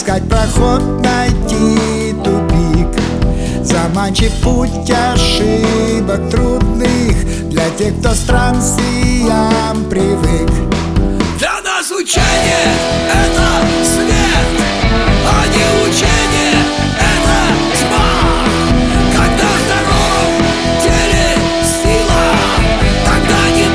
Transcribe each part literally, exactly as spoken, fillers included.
Искать проход, найти тупик. Заманчив путь ошибок трудных для тех, кто странствиям привык. Для нас учение — это свет, а не учение — это тьма. Когда в здоровом теле сила, тогда не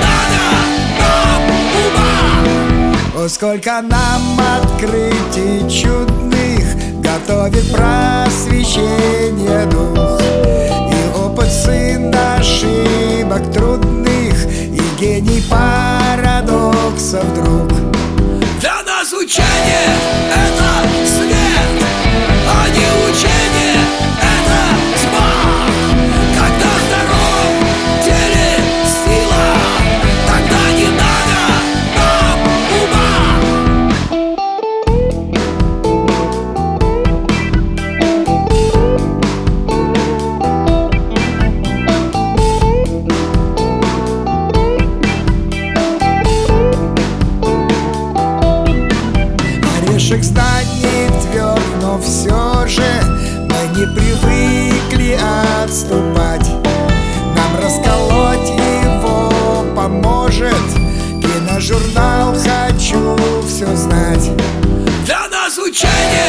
надо нам ума. О, сколько нам открытий чудных готовит просвещение дух. И опыт сын ошибок трудных, и гений парадоксов друг. Для нас учение — это свет, а не учение — это тьма. Когда в здоровом теле сила, тогда не надо нам ума. Орешек знаний тверд, но все же мы не привыкли отступать. Нам расколоть его поможет киножурнал «Хочу все знать». Для нас учение